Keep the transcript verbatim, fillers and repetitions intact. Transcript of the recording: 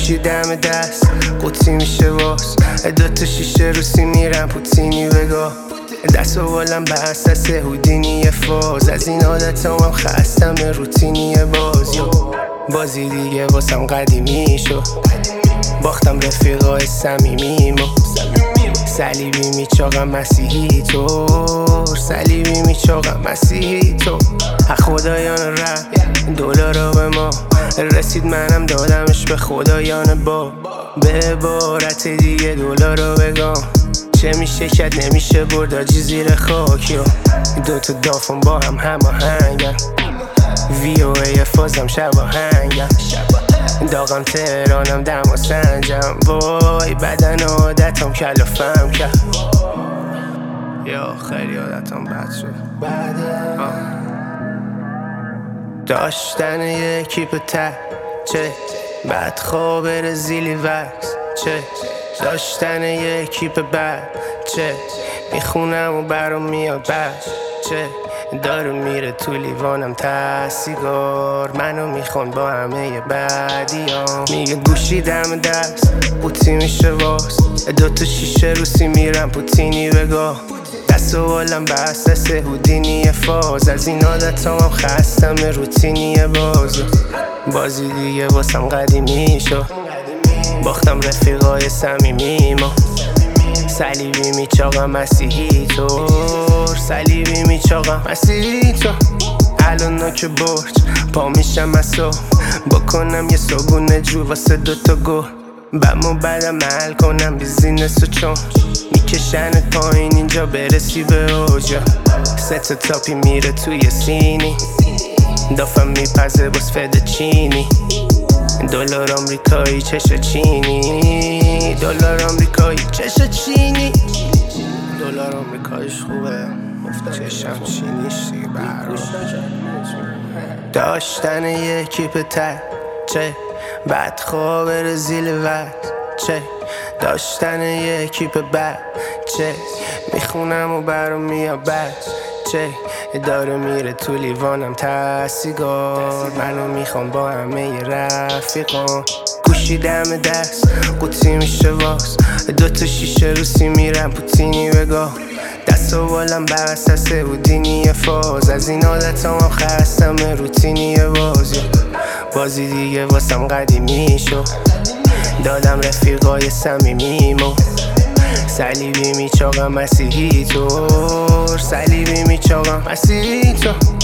گوشی دم دست قوطی میشه واس دوتا شیشه روسی میرم پوتینی بگاه دست و بالم به اساس هودینی فاز از این عادت هم خستم روتینی باز یو بازی دیگه واسم قدیمی شد باختم رفیقای سمیمیمو صلیبی میچاقم مسیحی طور صلیبی میچاقم مسیحی طور خدایان رفت دلارا به ما رسید منم دادمش به خدایان با به عبارت دیگه دلارا بگم چه میشه کد نمیشه برد آجی زیر خاک یا دوتا دافون با هم هماهنگن وی او ای فازم شباهنگم داغم تهرانم دم و سنجم وای بدن عادتم کلافم کرد یا خیلی عادتم بد شد داشتن یه کیپ تک چه بعد خواب رزیلی وکس چه داشتن یه کیپ بد چه میخونم و برام میاد بد چه داره میره تو لیوانم تسیگار منو میخوان با همه بدیام میگه گوشی دم دست قوطی میشه واس دوتا شیشه روسی میرم پوتینی بگاه دست و بالم به اساس هودینی فاز از این عادت هم خستم روتینی باز بازی دیگه واسم قدیمی شد باختم رفیقای سمیمیمو صلیبی میچاقم مسیحی طور صلیبی میچاقم مسیحی طور الان نوک برج پا میشم از صبح بکنم یه صبونه جو واسه دوتا گل بمو بعدم محل کنم بیزینس و چون میکشنت پایین اینجا برسی به اوجا سه تا تاپی میره توی سینی دافم میپزه باز فد چینی دلار آمریکایی چش چینی دلار آمریکایی چش چینی دلار آمریکاییش خوبه چشم چینیش دیگه برام داشتن یه کیپ تک چه بعد خواب رزیل وقت چه داشتن یه کیپ بد چه میخونم و برام میاد بد چه داره میره تو لیوانم تسیگار منو میخوام با همه رفیقان گوشی دم دست قوطی میشه واس دوتا شیشه روسی میرم پوتینی بگاه دست و بالم به اساس هودینی فاز از این عادت هم خستم روتینی باز بازی دیگه واسم قدیمی شد دادم رفیقای سمیمیمو صلیبی میچاقم مسیحی طور صلیبی میچاقم مسیحی طور